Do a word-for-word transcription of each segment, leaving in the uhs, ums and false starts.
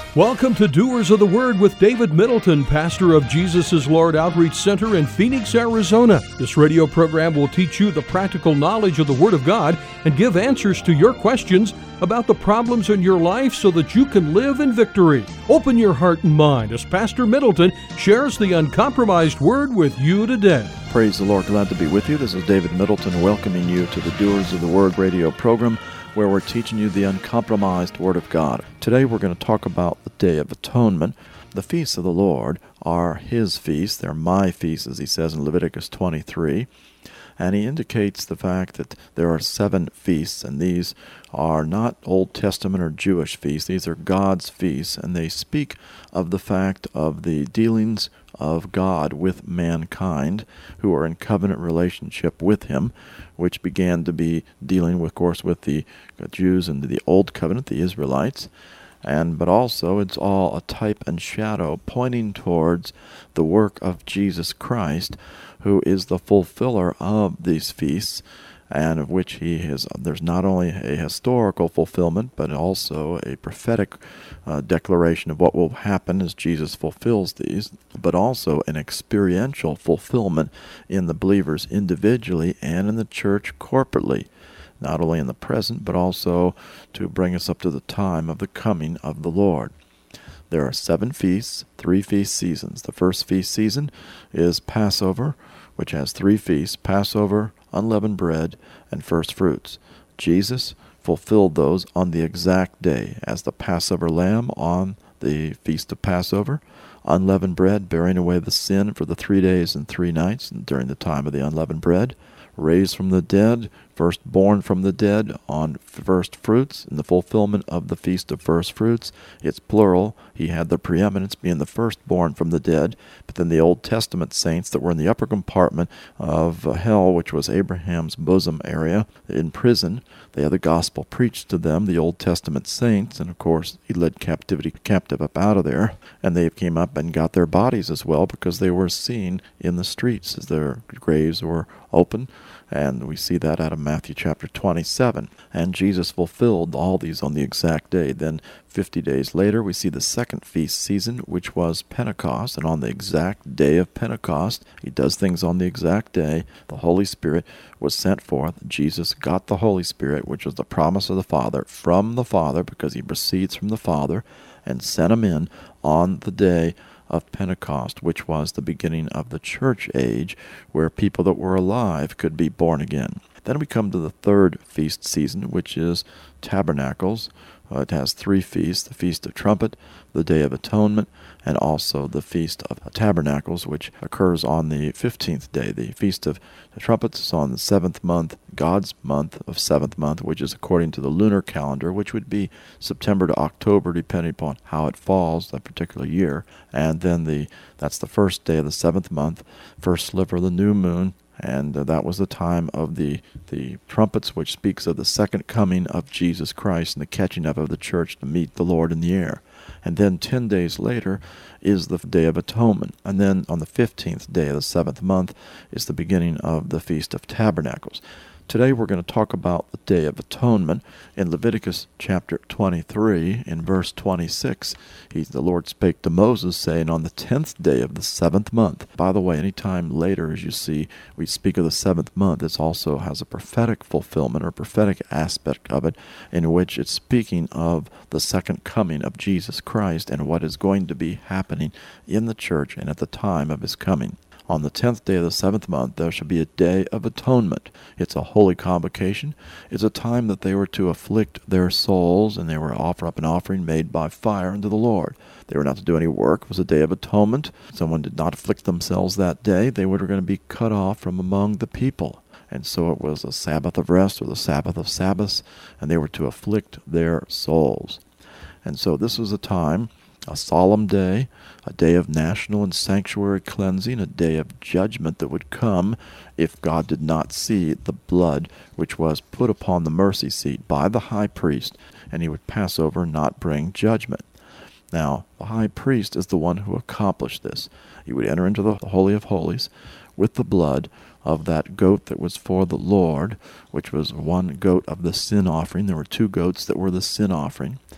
Welcome to Doers of the Word with David Middleton, pastor of Jesus is Lord Outreach Center in Phoenix, Arizona. This radio program will teach you the practical knowledge of the Word of God and give answers to your questions about the problems in your life so that you can live in victory. Open your heart and mind as Pastor Middleton shares the uncompromised Word with you today. Praise the Lord. Glad to be with you. This is David Middleton welcoming you to the Doers of the Word radio program, where we're teaching you the uncompromised Word of God. Today we're going to talk about the Day of Atonement. The feasts of the Lord are His feasts. They're my feasts, as He says in Leviticus twenty-three. And He indicates the fact that there are seven feasts, and these are not Old Testament or Jewish feasts. These are God's feasts, and they speak of the fact of the dealings of God with mankind who are in covenant relationship with Him, which began to be dealing, with, of course, with the Jews and the Old Covenant, the Israelites. And but also it's all a type and shadow pointing towards the work of Jesus Christ, who is the fulfiller of these feasts, and of which he is. There's not only a historical fulfillment, but also a prophetic uh, declaration of what will happen as Jesus fulfills these, but also an experiential fulfillment in the believers individually and in the church corporately, not only in the present, but also to bring us up to the time of the coming of the Lord. There are seven feasts, three feast seasons. The first feast season is Passover, which has three feasts: Passover, unleavened bread, and first fruits. Jesus fulfilled those on the exact day as the Passover lamb on the feast of Passover, unleavened bread, bearing away the sin for the three days and three nights during the time of the unleavened bread, raised from the dead, firstborn from the dead on first fruits, in the fulfillment of the feast of first fruits. It's plural. He had the preeminence, being the firstborn from the dead. But then the Old Testament saints that were in the upper compartment of hell, which was Abraham's bosom area, in prison, they had the gospel preached to them, the Old Testament saints, and of course he led captivity captive up out of there, and they came up and got their bodies as well, because they were seen in the streets as their graves were open. And we see that out of Matthew chapter twenty-seven. And Jesus fulfilled all these on the exact day. Then fifty days later, we see the second feast season, which was Pentecost. And on the exact day of Pentecost, He does things on the exact day. The Holy Spirit was sent forth. Jesus got the Holy Spirit, which was the promise of the Father, from the Father, because He proceeds from the Father, and sent Him in on the day of Pentecost, which was the beginning of the church age, where people that were alive could be born again. Then we come to the third feast season, which is Tabernacles. Uh, it has three feasts: the Feast of Trumpet, the Day of Atonement, and also the Feast of Tabernacles, which occurs on the fifteenth day. The Feast of the Trumpets is on the seventh month, God's month of seventh month, which is according to the lunar calendar, which would be September to October, depending upon how it falls that particular year. And then the that's the first day of the seventh month, first sliver of the new moon. And uh, that was the time of the, the trumpets, which speaks of the second coming of Jesus Christ and the catching up of the church to meet the Lord in the air. And then ten days later is the Day of Atonement. And then on the fifteenth day of the seventh month is the beginning of the Feast of Tabernacles. Today we're going to talk about the Day of Atonement. In Leviticus chapter twenty-three, in verse twenty-six, he, the Lord spake to Moses, saying, on the tenth day of the seventh month. By the way, any time later, as you see, we speak of the seventh month, it also has a prophetic fulfillment or prophetic aspect of it, in which it's speaking of the second coming of Jesus Christ and what is going to be happening in the church and at the time of His coming. On the tenth day of the seventh month, there shall be a day of atonement. It's a holy convocation. It's a time that they were to afflict their souls, and they were to offer up an offering made by fire unto the Lord. They were not to do any work. It was a day of atonement. If someone did not afflict themselves that day, they were going to be cut off from among the people. And so it was a Sabbath of rest, or the Sabbath of Sabbaths, and they were to afflict their souls. And so this was a time, a solemn day, a day of national and sanctuary cleansing, a day of judgment that would come if God did not see the blood which was put upon the mercy seat by the high priest, and He would pass over and not bring judgment. Now, the high priest is the one who accomplished this. He would enter into the Holy of Holies with the blood of that goat that was for the Lord, which was one goat of the sin offering. There were two goats that were the sin offering.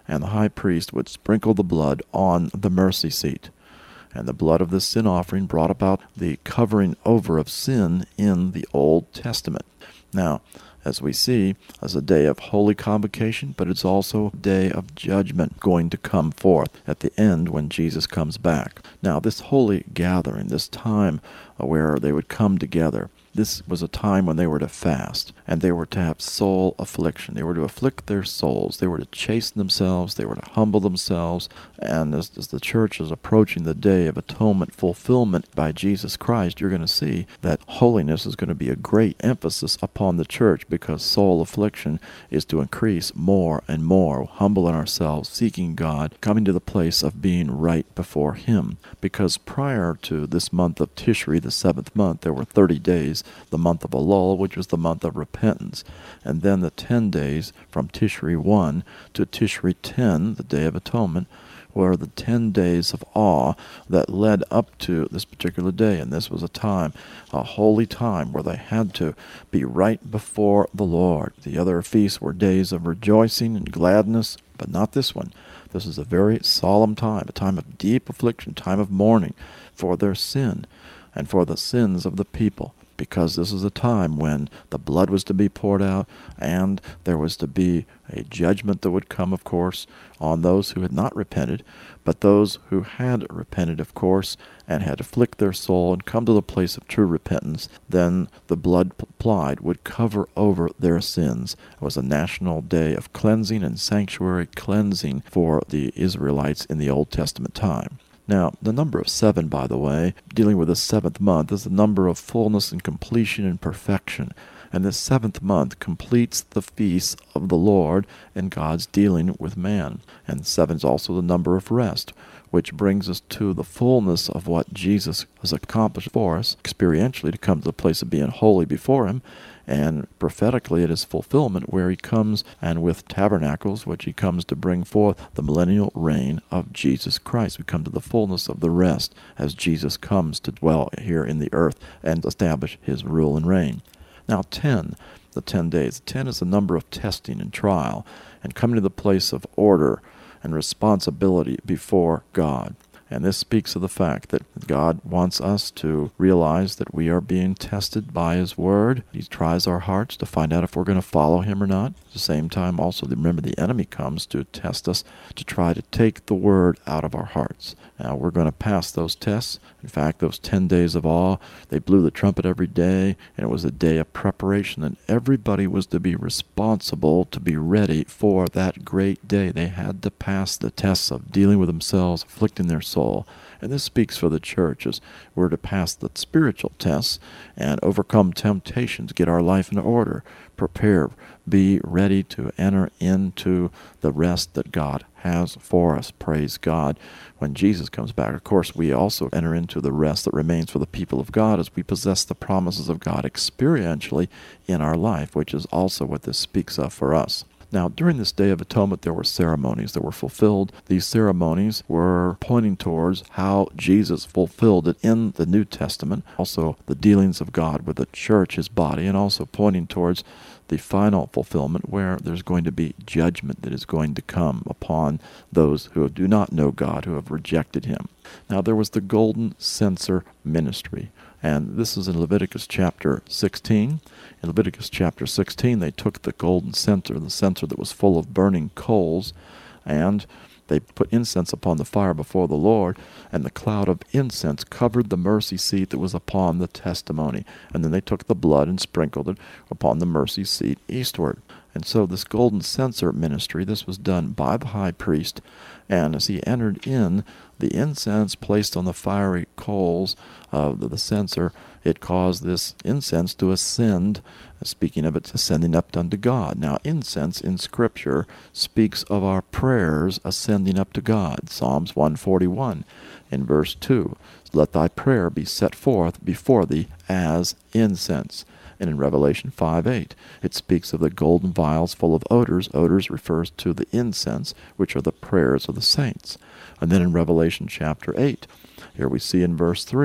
and the high priest would sprinkle the blood on the mercy seat. And the blood of this sin offering brought about the covering over of sin in the Old Testament. Now, as we see, as a day of holy convocation, but it's also a day of judgment going to come forth at the end when Jesus comes back. Now, this holy gathering, this time where they would come together, this was a time when they were to fast, and they were to have soul affliction. They were to afflict their souls. They were to chasten themselves. They were to humble themselves. And as, as the church is approaching the day of atonement fulfillment by Jesus Christ, you're going to see that holiness is going to be a great emphasis upon the church, because soul affliction is to increase more and more, humbling ourselves, seeking God, coming to the place of being right before Him. Because prior to this month of Tishri, the seventh month, there were thirty days, the month of Elul, which was the month of repentance, and then the ten days from Tishri one to Tishri ten, the Day of Atonement, were the ten days of awe that led up to this particular day. And this was a time, a holy time, where they had to be right before the Lord. The other feasts were days of rejoicing and gladness, but not this one. This is a very solemn time, a time of deep affliction, time of mourning for their sin and for the sins of the people, because this is a time when the blood was to be poured out, and there was to be a judgment that would come, of course, on those who had not repented, but those who had repented, of course, and had afflicted their soul and come to the place of true repentance, then the blood applied would cover over their sins. It was a national day of cleansing and sanctuary cleansing for the Israelites in the Old Testament time. Now, the number of seven, by the way, dealing with the seventh month, is the number of fullness and completion and perfection. And this seventh month completes the feasts of the Lord and God's dealing with man. And seven is also the number of rest, which brings us to the fullness of what Jesus has accomplished for us, experientially, to come to the place of being holy before Him, and prophetically it is fulfillment where He comes, and with tabernacles, which He comes to bring forth the millennial reign of Jesus Christ. We come to the fullness of the rest as Jesus comes to dwell here in the earth and establish His rule and reign. Now, ten, the ten days. Ten is the number of testing and trial, and coming to the place of order and responsibility before God. And this speaks of the fact that God wants us to realize that we are being tested by His Word. He tries our hearts to find out if we're going to follow Him or not. At the same time, also, remember, the enemy comes to test us, to try to take the Word out of our hearts. Now, we're going to pass those tests. In fact, those ten days of awe, they blew the trumpet every day, and it was a day of preparation, and everybody was to be responsible to be ready for that great day. They had to pass the tests of dealing with themselves, afflicting their soul. And this speaks for the church, as we're to pass the spiritual tests and overcome temptations, get our life in order, prepare, be ready to enter into the rest that God has for us. Praise God. When Jesus comes back, of course, we also enter into the rest that remains for the people of God as we possess the promises of God experientially in our life, which is also what this speaks of for us. Now, during this Day of Atonement, there were ceremonies that were fulfilled. These ceremonies were pointing towards how Jesus fulfilled it in the New Testament, also the dealings of God with the church, His body, and also pointing towards the final fulfillment where there's going to be judgment that is going to come upon those who do not know God, who have rejected Him. Now, there was the golden censer ministry, and this is in Leviticus chapter sixteen. In Leviticus chapter sixteen, they took the golden censer, the censer that was full of burning coals, and they put incense upon the fire before the Lord, and the cloud of incense covered the mercy seat that was upon the testimony. And then they took the blood and sprinkled it upon the mercy seat eastward. And so this golden censer ministry, this was done by the high priest, and as he entered in, the incense placed on the fiery coals of the censer, it caused this incense to ascend, speaking of it ascending up unto God. Now, incense in Scripture speaks of our prayers ascending up to God. Psalms one forty-one in verse two, let thy prayer be set forth before thee as incense. And in Revelation five eight, it speaks of the golden vials full of odors. Odors refers to the incense, which are the prayers of the saints. And then in Revelation chapter eight, here we see in verse three,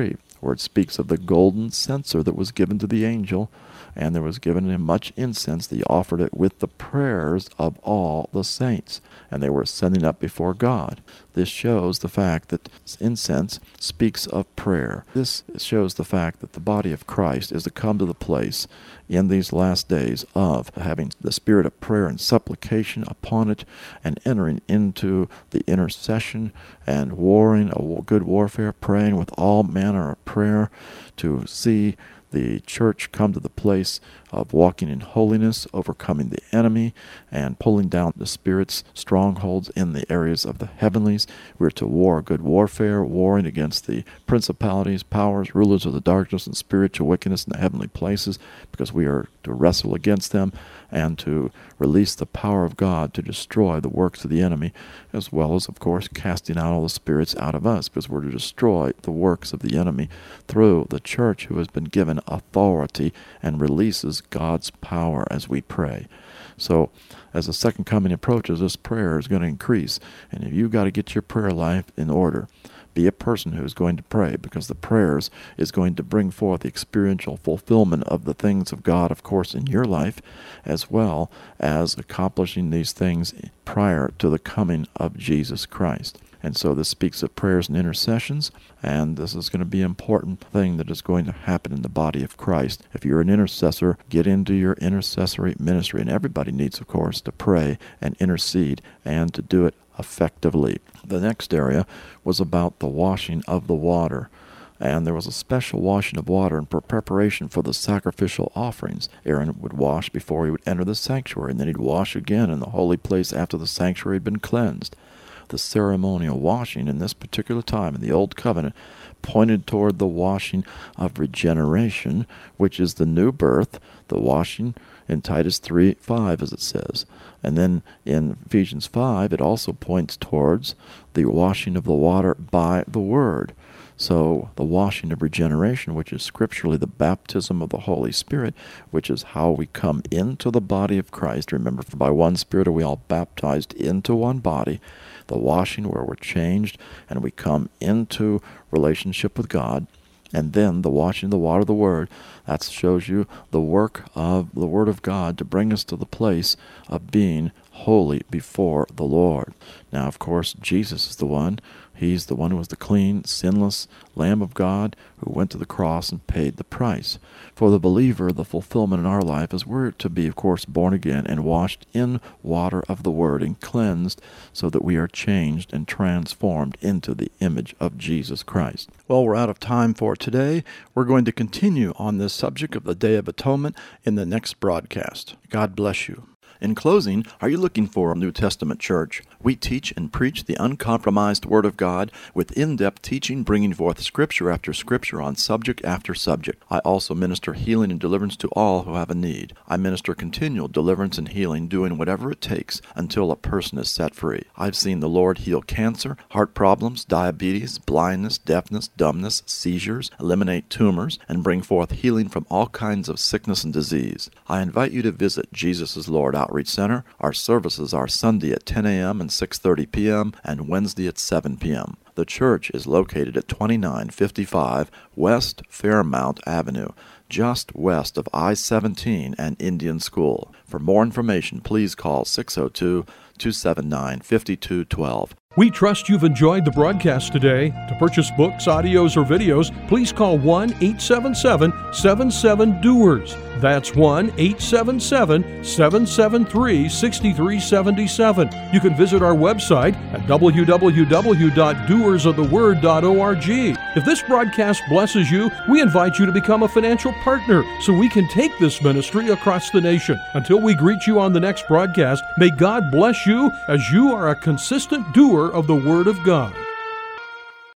where it speaks of the golden censer that was given to the angel, and there was given him much incense. He offered it with the prayers of all the saints, and they were sending up before God. This shows the fact that incense speaks of prayer. This shows the fact that the body of Christ is to come to the place in these last days of having the spirit of prayer and supplication upon it, and entering into the intercession and warring a good warfare, praying with all manner of prayer to see the church come to the place of walking in holiness, overcoming the enemy, and pulling down the Spirit's strongholds in the areas of the heavenlies. We're to war good warfare, warring against the principalities, powers, rulers of the darkness, and spiritual wickedness in the heavenly places, because we are to wrestle against them and to release the power of God to destroy the works of the enemy, as well as, of course, casting out all the spirits out of us, because we're to destroy the works of the enemy through the church, who has been given authority and releases God's power as we pray. So as the second coming approaches, this prayer is going to increase. And if you've got to get your prayer life in order, be a person who's going to pray, because the prayers is going to bring forth the experiential fulfillment of the things of God, of course, in your life, as well as accomplishing these things prior to the coming of Jesus Christ. And so this speaks of prayers and intercessions, and this is going to be an important thing that is going to happen in the body of Christ. If you're an intercessor, get into your intercessory ministry. And everybody needs, of course, to pray and intercede and to do it effectively. The next area was about the washing of the water. And there was a special washing of water in preparation for the sacrificial offerings. Aaron would wash before he would enter the sanctuary, and then he'd wash again in the holy place after the sanctuary had been cleansed. The ceremonial washing in this particular time in the Old Covenant pointed toward the washing of regeneration, which is the new birth, the washing in Titus three five, as it says. And then in Ephesians five, it also points towards the washing of the water by the Word. So the washing of regeneration, which is scripturally the baptism of the Holy Spirit, which is how we come into the body of Christ. Remember, for by one Spirit are we all baptized into one body. The washing where we're changed and we come into relationship with God. And then the washing of the water of the Word, that shows you the work of the Word of God to bring us to the place of being holy before the Lord. Now, of course, Jesus is the one. He's the one who was the clean, sinless Lamb of God who went to the cross and paid the price. For the believer, the fulfillment in our life is we're to be, of course, born again and washed in water of the Word and cleansed so that we are changed and transformed into the image of Jesus Christ. Well, we're out of time for today. We're going to continue on this subject of the Day of Atonement in the next broadcast. God bless you. In closing, are you looking for a New Testament church? We teach and preach the uncompromised Word of God with in-depth teaching, bringing forth Scripture after Scripture on subject after subject. I also minister healing and deliverance to all who have a need. I minister continual deliverance and healing, doing whatever it takes until a person is set free. I've seen the Lord heal cancer, heart problems, diabetes, blindness, deafness, dumbness, seizures, eliminate tumors, and bring forth healing from all kinds of sickness and disease. I invite you to visit Jesus is Lord Outreach Center. Our services are Sunday at ten a.m. and six thirty p.m. and Wednesday at seven p.m. The church is located at twenty-nine fifty-five West Fairmount Avenue, just west of I seventeen and Indian School. For more information, please call six oh two, two seven nine, five two one two. We trust you've enjoyed the broadcast today. To purchase books, audios, or videos, please call one eight seven seven, seven seven, D O E R S. That's one eight seven seven, seven seven three, six three seven seven. You can visit our website at w w w dot doers of the word dot org. If this broadcast blesses you, we invite you to become a financial partner so we can take this ministry across the nation. Until we greet you on the next broadcast, may God bless you as you are a consistent doer of the Word of God.